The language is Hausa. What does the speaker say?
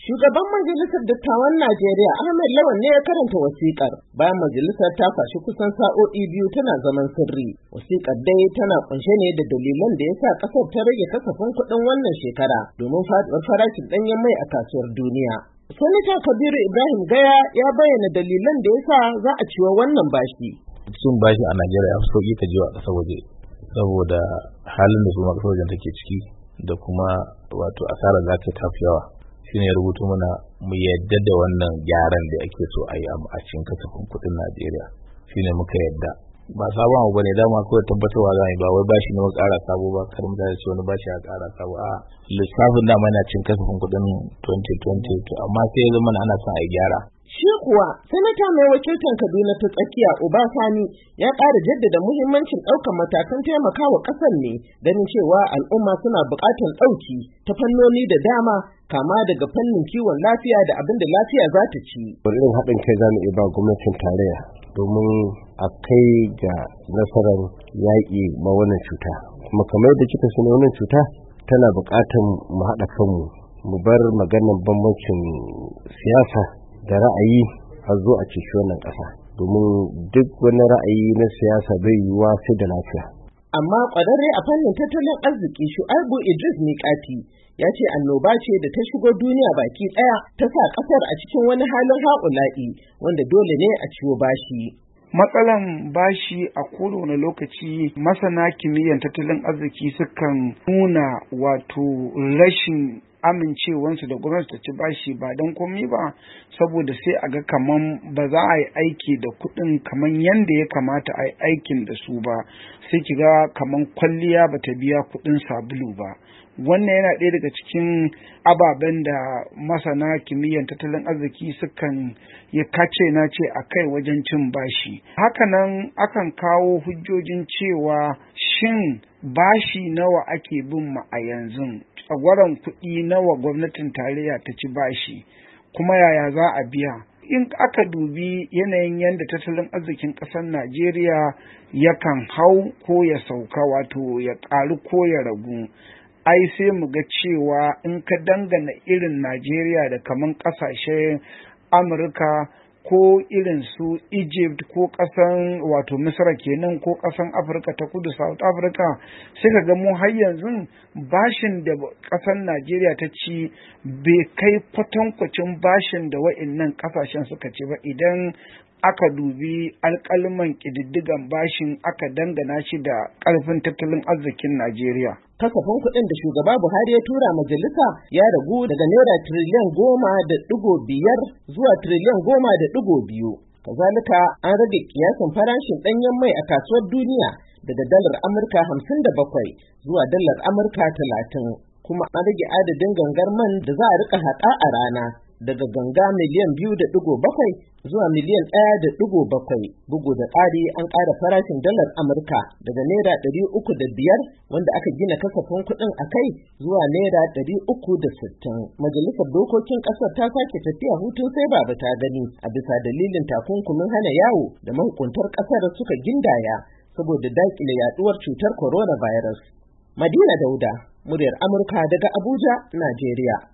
Shugaban Majalisar Dattawan Najeriya Ahmed Lawan ne ya karanta wasiƙar bayan majalisar ta kwashi kusan sa'o'i biyu tana zaman sirri. Wasiƙar dai tana kunshe ne da dalilan da ya sa ƙasar ta rage kasafin kuɗin wannan shekara domin faɗuwar farashin ɗanyen mai a kasuwar duniya. Sanata Kabiru Ibrahim Gaya ya bayyana dalilan da ya sa za a ciwo wannan bashi. Cin bashi a Najeriya ya fi sauƙi ka je a ƙasar waje saboda halin da su ma ƙasar wajen take ciki da kuma wato asarar za ta tafi yawa. Shi ne ya rubuta mana mu yadda da wannan gyaran da ake so a yi a cikin kasafin kuɗin Najeriya. Shi ne muka yadda. Ba sabon abu bane dama kawai tabbatarwa za a yi ba wai bashi ne ƙara sabo ba kar mutane su wani bashi ya ƙara sabo a lissafin dama yana cikin kasafin kuɗin 2020 amma sai ya zama ana son a yi gyara. Shi kuwa sanata mai wakiltar Kaduna ta tsakiya Obasani ya ƙara jaddada muhimmancin ɗaukar matakan taimakawa ƙasar ne ganin cewa al'umma suna buƙatar ɗauki ta fannoni da dama kama daga fannin kiwon lafiya da abin da lafiya za ta ci. Wani irin haɗin kai za mu iya ba gwamnatin tarayya domin a kai ga nasarar yaƙi ma wannan cuta. Kuma kamar yadda kika sani wannan cuta tana buƙatar mu haɗa kanmu mu bar maganar bambancin siyasa da ra'ayi har zo a ceci wannan ƙasa domin duk wani ra'ayi na siyasa bai yiwuwa sai da lafiya. Amma ƙwararre a fannin tattalin arziki Shu'aibu Idris Mikati ya ce annoba ce da ta shigo duniya baki ɗaya ta sa ƙasar a cikin wani halin haƙula'i wanda dole ne a ciwo bashi. Matsalan bashi a kowane lokaci masana kimiyyar tattalin arziki sukan nuna wato rashin amincewansu da gwamnati ta ci bashi ba don komai ba saboda sai a ga kaman ba za a yi aiki da kuɗin kaman yanda ya kamata a yi aikin da su ba sai ki ga kaman kwalliya ba ta biya kuɗin sabulu ba. Wannan yana ɗaya daga cikin ababen da masana kimiyyar tattalin arziki sukan yi kace na ce a kai wajen cin bashi. Hakanan akan kawo hujjojin cewa shin bashi nawa ake bin mu a yanzu, tsagwaron kuɗi nawa gwamnatin tarayya ta ci bashi, kuma yaya za a biya. In aka dubi yanayin yadda tattalin arzikin ƙasar Najeriya yakan hau ko ya sauka wato ya ƙaru ko ya ragu. Ai sai mu ga cewa in ka dangana irin Najeriya da kaman ƙasashen Amurka ko irin su Egypt ko ƙasan wato Misra kenan ko ƙasan Afirka ta kudu South Africa sai ka ga mu har yanzu bashin da ƙasar Najeriya ta ci bai kai kwatankwacin bashin da wa'innan ƙasashen suka ci ba idan aka dubi alƙalman ƙididdigan bashin aka dangana shi da ƙarfin tattalin arzikin Najeriya. Kasafin kuɗin da shugaba Buhari ya tura majalisa ya ragu daga naira tiriliyan 10.5 zuwa tiriliyan 10.2. Kazalika an rage kiyasin farashin ɗanyen mai a kasuwar duniya daga dalar Amurka 57 zuwa dalar Amurka 30. Kuma an rage adadin gangar man da za a rika haƙa a rana daga ganga miliyan 2.7 zuwa miliyan 1.7. Bugu da ƙari an ƙara farashin dalar Amurka daga naira 305 wanda aka gina kasafin kuɗin a kai zuwa naira 360. Majalisar dokokin ƙasar ta sake tafiya hutun sai baba ta gani a bisa dalilin takunkumin hana yawo da mahukuntar ƙasar suka gindaya saboda daƙile yaɗuwar cutar coronavirus. Madina Dauda, muryar Amurka daga Abuja, Najeriya.